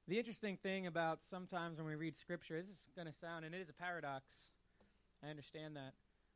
The interesting thing about sometimes when we read Scripture, this is going to sound, and it is a paradox, I understand that.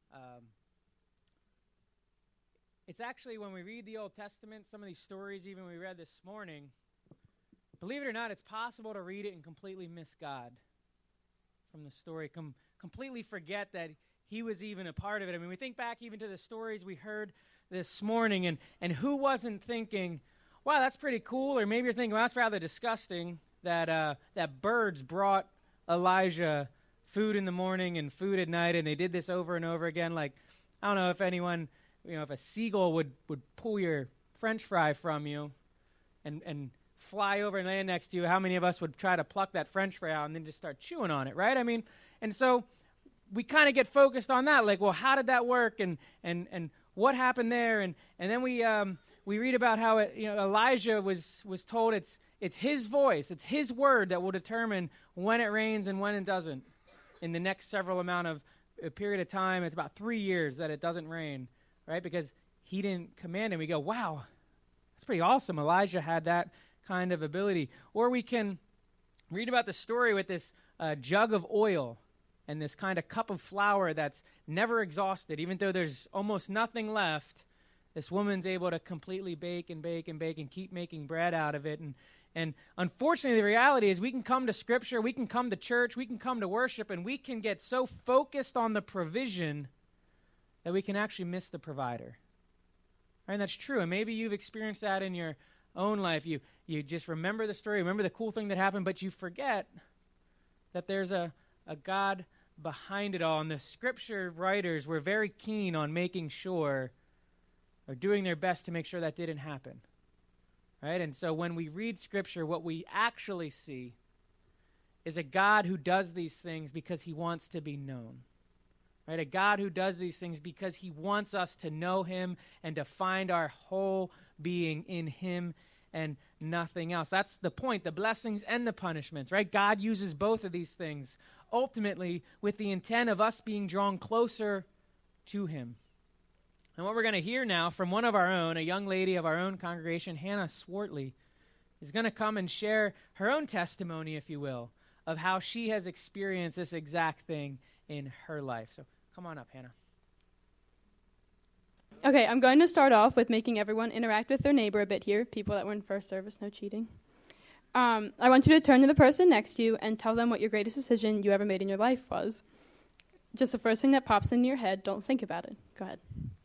It's actually when we read the Old Testament, some of these stories even we read this morning, believe it or not, it's possible to read it and completely miss God from the story, completely forget that he was even a part of it. I mean, we think back even to the stories we heard this morning, and who wasn't thinking, wow, that's pretty cool, or maybe you're thinking, well, that's rather disgusting, that birds brought Elijah food in the morning and food at night, and they did this over and over again. Like, I don't know if anyone, if a seagull would pull your French fry from you and fly over and land next to you, how many of us would try to pluck that French fry out and then just start chewing on it, right? I mean, and so we kind of get focused on that, like, well, how did that work, and what happened there, and then we read about how Elijah was told it's his voice, it's his word that will determine when it rains and when it doesn't. In the next several amount of a period of time, it's about 3 years that it doesn't rain, right? Because he didn't command him. We go, wow, that's pretty awesome. Elijah had that kind of ability. Or we can read about the story with this jug of oil and this kind of cup of flour that's never exhausted. Even though there's almost nothing left, this woman's able to completely bake and bake and bake and keep making bread out of it. And unfortunately, the reality is we can come to Scripture, we can come to church, we can come to worship, and we can get so focused on the provision that we can actually miss the provider. Right? And that's true. And maybe you've experienced that in your own life. You just remember the story, remember the cool thing that happened, but you forget that there's a God behind it all. And the Scripture writers were very keen on making sure, or doing their best to make sure that didn't happen. Right? And so when we read Scripture, what we actually see is a God who does these things because he wants to be known. Right? A God who does these things because he wants us to know him and to find our whole being in him and nothing else. That's the point, the blessings and the punishments, right? God uses both of these things ultimately with the intent of us being drawn closer to him. And what we're going to hear now from one of our own, a young lady of our own congregation, Hannah Swartley, is going to come and share her own testimony, if you will, of how she has experienced this exact thing in her life. So come on up, Hannah. Okay, I'm going to start off with making everyone interact with their neighbor a bit here. People that were in first service, no cheating. I want you to turn to the person next to you and tell them what your greatest decision you ever made in your life was. Just the first thing that pops into your head, don't think about it. Go ahead.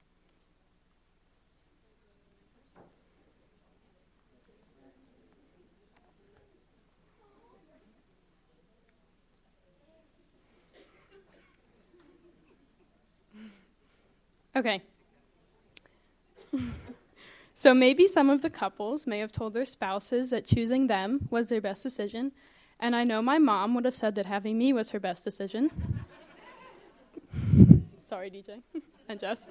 Okay. So maybe some of the couples may have told their spouses that choosing them was their best decision, and I know my mom would have said that having me was her best decision. Sorry, DJ and Jess.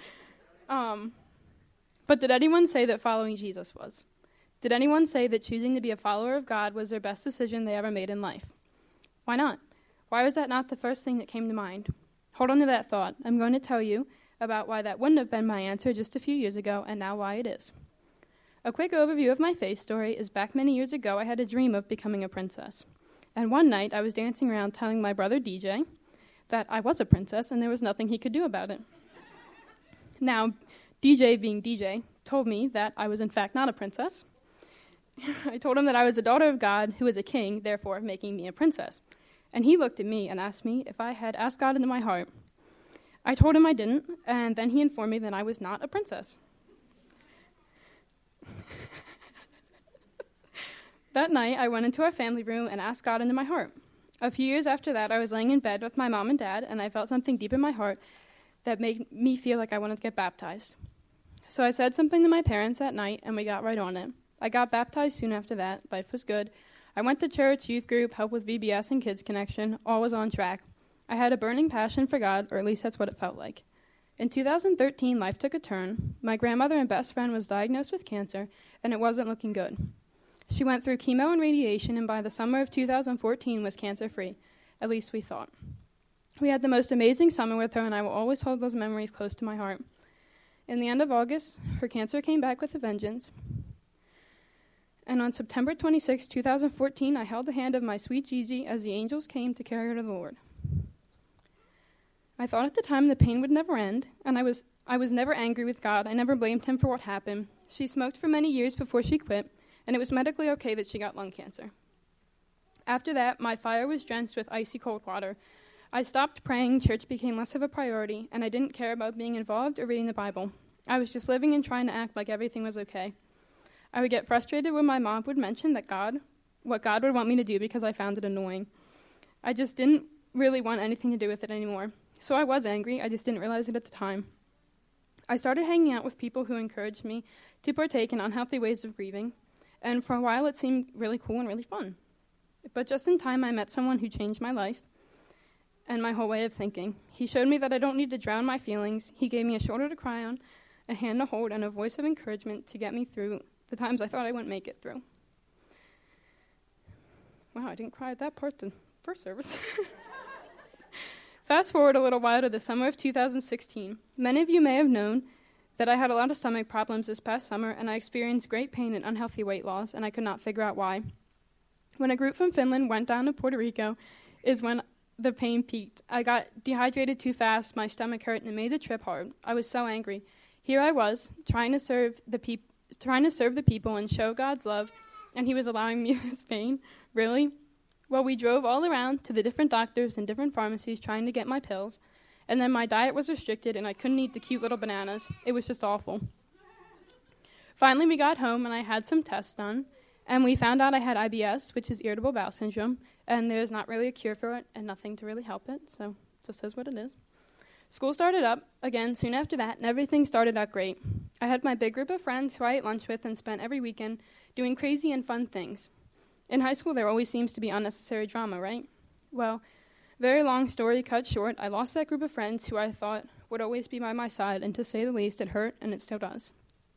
But did anyone say that following Jesus was? Did anyone say that choosing to be a follower of God was their best decision they ever made in life? Why not? Why was that not the first thing that came to mind? Hold on to that thought. I'm going to tell you about why that wouldn't have been my answer just a few years ago, and now why it is. A quick overview of my faith story is back many years ago, I had a dream of becoming a princess. And one night, I was dancing around telling my brother DJ that I was a princess and there was nothing he could do about it. Now, DJ, being DJ, told me that I was in fact not a princess. I told him that I was a daughter of God who is a king, therefore making me a princess. And he looked at me and asked me if I had asked God into my heart. I told him I didn't, and then he informed me that I was not a princess. That night, I went into our family room and asked God into my heart. A few years after that, I was laying in bed with my mom and dad, and I felt something deep in my heart that made me feel like I wanted to get baptized. So I said something to my parents that night, and we got right on it. I got baptized soon after that. Life was good. I went to church, youth group, help with VBS and Kids Connection. All was on track. I had a burning passion for God, or at least that's what it felt like. In 2013, life took a turn. My grandmother and best friend was diagnosed with cancer, and it wasn't looking good. She went through chemo and radiation, and by the summer of 2014 was cancer-free. At least we thought. We had the most amazing summer with her, and I will always hold those memories close to my heart. In the end of August, her cancer came back with a vengeance. And on September 26, 2014, I held the hand of my sweet Gigi as the angels came to carry her to the Lord. I thought at the time the pain would never end, and I was never angry with God. I never blamed him for what happened. She smoked for many years before she quit, and it was medically okay that she got lung cancer. After that, my fire was drenched with icy cold water. I stopped praying, church became less of a priority, and I didn't care about being involved or reading the Bible. I was just living and trying to act like everything was okay. I would get frustrated when my mom would mention what God would want me to do because I found it annoying. I just didn't really want anything to do with it anymore. So I was angry, I just didn't realize it at the time. I started hanging out with people who encouraged me to partake in unhealthy ways of grieving, and for a while it seemed really cool and really fun. But just in time, I met someone who changed my life and my whole way of thinking. He showed me that I don't need to drown my feelings. He gave me a shoulder to cry on, a hand to hold, and a voice of encouragement to get me through the times I thought I wouldn't make it through. Wow, I didn't cry at that part the first service. Fast forward a little while to the summer of 2016. Many of you may have known that I had a lot of stomach problems this past summer, and I experienced great pain and unhealthy weight loss, and I could not figure out why. When a group from Finland went down to Puerto Rico is when the pain peaked. I got dehydrated too fast, my stomach hurt, and it made the trip hard. I was so angry. Here I was, trying to serve the people and show God's love, and he was allowing me this pain. Really? Well, we drove all around to the different doctors and different pharmacies trying to get my pills, and then my diet was restricted, and I couldn't eat the cute little bananas. It was just awful. Finally, we got home, and I had some tests done, and we found out I had IBS, which is irritable bowel syndrome, and there's not really a cure for it and nothing to really help it, so it just is what it is. School started up again soon after that, and everything started out great. I had my big group of friends who I ate lunch with and spent every weekend doing crazy and fun things. In high school, there always seems to be unnecessary drama, right? Well, very long story cut short, I lost that group of friends who I thought would always be by my side, and to say the least, it hurt, and it still does.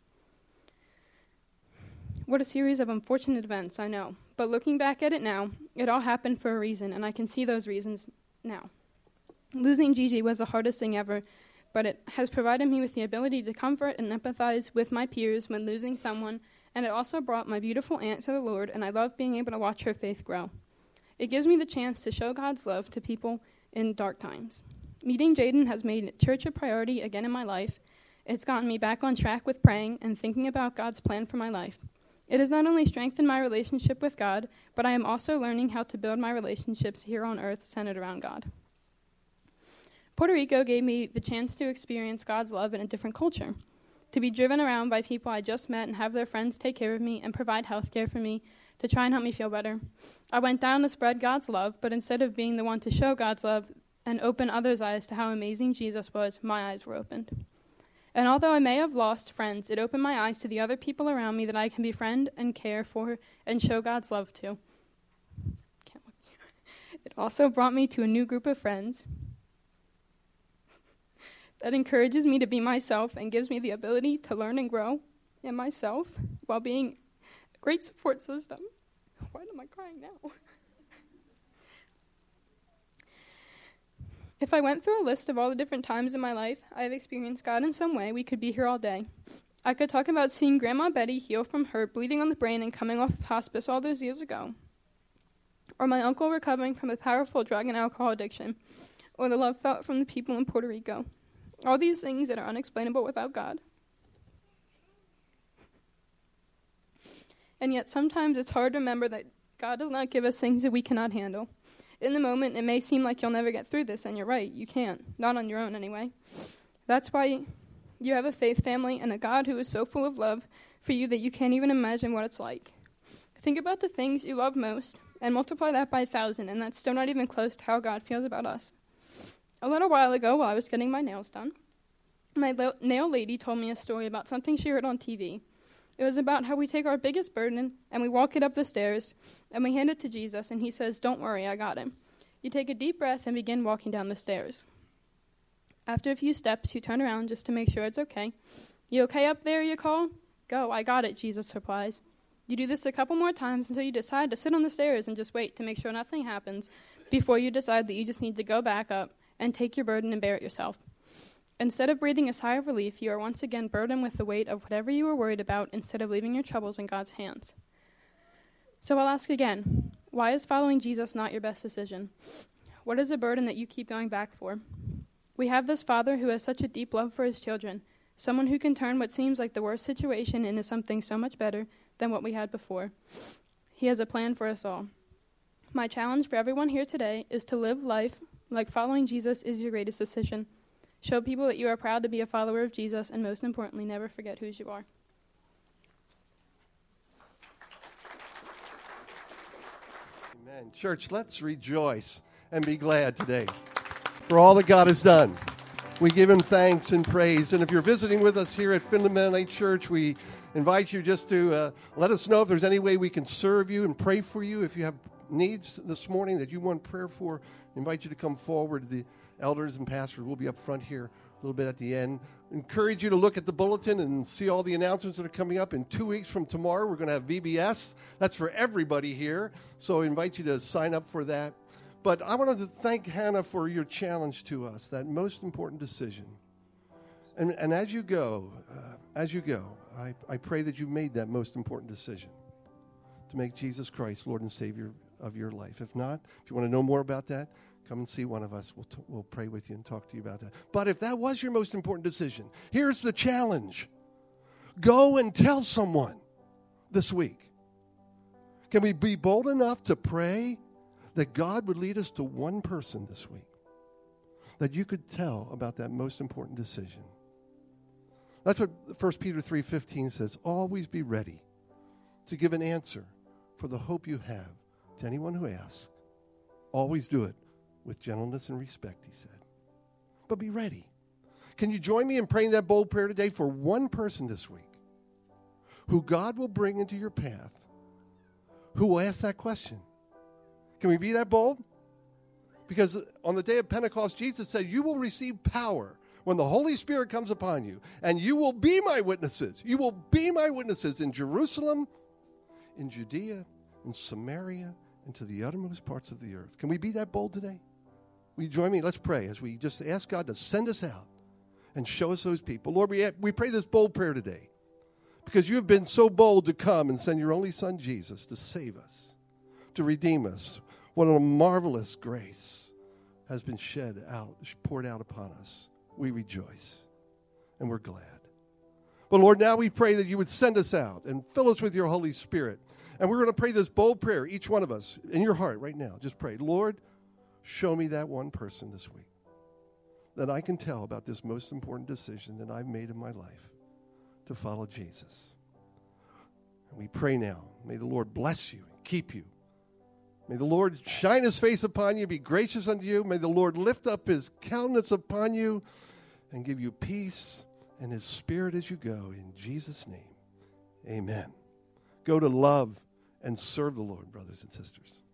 What a series of unfortunate events, I know. But looking back at it now, it all happened for a reason, and I can see those reasons now. Losing Gigi was the hardest thing ever, but it has provided me with the ability to comfort and empathize with my peers when losing someone, and it also brought my beautiful aunt to the Lord, and I love being able to watch her faith grow. It gives me the chance to show God's love to people in dark times. Meeting Jaden has made church a priority again in my life. It's gotten me back on track with praying and thinking about God's plan for my life. It has not only strengthened my relationship with God, but I am also learning how to build my relationships here on earth centered around God. Puerto Rico gave me the chance to experience God's love in a different culture, to be driven around by people I just met and have their friends take care of me and provide health care for me to try and help me feel better. I went down to spread God's love, but instead of being the one to show God's love and open others' eyes to how amazing Jesus was, my eyes were opened. And although I may have lost friends, it opened my eyes to the other people around me that I can befriend and care for and show God's love to. It also brought me to a new group of friends that encourages me to be myself and gives me the ability to learn and grow in myself while being a great support system. Why am I crying now? If I went through a list of all the different times in my life I have experienced God in some way, we could be here all day. I could talk about seeing Grandma Betty heal from her bleeding on the brain and coming off hospice all those years ago, or my uncle recovering from a powerful drug and alcohol addiction, or the love felt from the people in Puerto Rico. All these things that are unexplainable without God. And yet sometimes it's hard to remember that God does not give us things that we cannot handle. In the moment, it may seem like you'll never get through this, and you're right, you can't. Not on your own, anyway. That's why you have a faith family and a God who is so full of love for you that you can't even imagine what it's like. Think about the things you love most, and multiply that by 1,000, and that's still not even close to how God feels about us. A little while ago, while I was getting my nails done, my nail lady told me a story about something she heard on TV. It was about how we take our biggest burden and we walk it up the stairs and we hand it to Jesus and he says, "Don't worry, I got him." You take a deep breath and begin walking down the stairs. After a few steps, you turn around just to make sure it's okay. "You okay up there?" you call. "Go, I got it," Jesus replies. You do this a couple more times until you decide to sit on the stairs and just wait to make sure nothing happens before you decide that you just need to go back up and take your burden and bear it yourself. Instead of breathing a sigh of relief, you are once again burdened with the weight of whatever you were worried about instead of leaving your troubles in God's hands. So I'll ask again, why is following Jesus not your best decision? What is a burden that you keep going back for? We have this Father who has such a deep love for his children, someone who can turn what seems like the worst situation into something so much better than what we had before. He has a plan for us all. My challenge for everyone here today is to live life like following Jesus is your greatest decision. Show people that you are proud to be a follower of Jesus, and most importantly, never forget whose you are. Amen. Church, let's rejoice and be glad today for all that God has done. We give him thanks and praise. And if you're visiting with us here at Finland Mennonite Church, we invite you just to let us know if there's any way we can serve you and pray for you. If you have needs this morning that you want prayer for, I invite you to come forward. The elders and pastors will be up front here a little bit at the end. Encourage you to look at the bulletin and see all the announcements that are coming up. In 2 weeks from tomorrow, we're going to have VBS. That's for everybody here. So I invite you to sign up for that. But I wanted to thank Hannah for your challenge to us, that most important decision. And as you go, I pray that you made that most important decision to make Jesus Christ Lord and Savior of your life. If not, if you want to know more about that, come and see one of us. We'll pray with you and talk to you about that. But if that was your most important decision, here's the challenge. Go and tell someone this week. Can we be bold enough to pray that God would lead us to one person this week that you could tell about that most important decision? That's what 1 Peter 3:15 says. Always be ready to give an answer for the hope you have to anyone who asks. Always do it with gentleness and respect, he said. But be ready. Can you join me in praying that bold prayer today for one person this week who God will bring into your path, who will ask that question? Can we be that bold? Because on the day of Pentecost, Jesus said, you will receive power when the Holy Spirit comes upon you, and you will be my witnesses. You will be my witnesses in Jerusalem, in Judea, in Samaria, and to the uttermost parts of the earth. Can we be that bold today? Will you join me? Let's pray as we just ask God to send us out and show us those people. Lord, we pray this bold prayer today because you have been so bold to come and send your only Son, Jesus, to save us, to redeem us. What a marvelous grace has been poured out upon us. We rejoice and we're glad. But Lord, now we pray that you would send us out and fill us with your Holy Spirit. And we're going to pray this bold prayer, each one of us, in your heart right now. Just pray, Lord, show me that one person this week that I can tell about this most important decision that I've made in my life to follow Jesus. And we pray now, may the Lord bless you and keep you. May the Lord shine his face upon you, be gracious unto you. May the Lord lift up his countenance upon you and give you peace and his Spirit as you go. In Jesus' name, amen. Go to love and serve the Lord, brothers and sisters.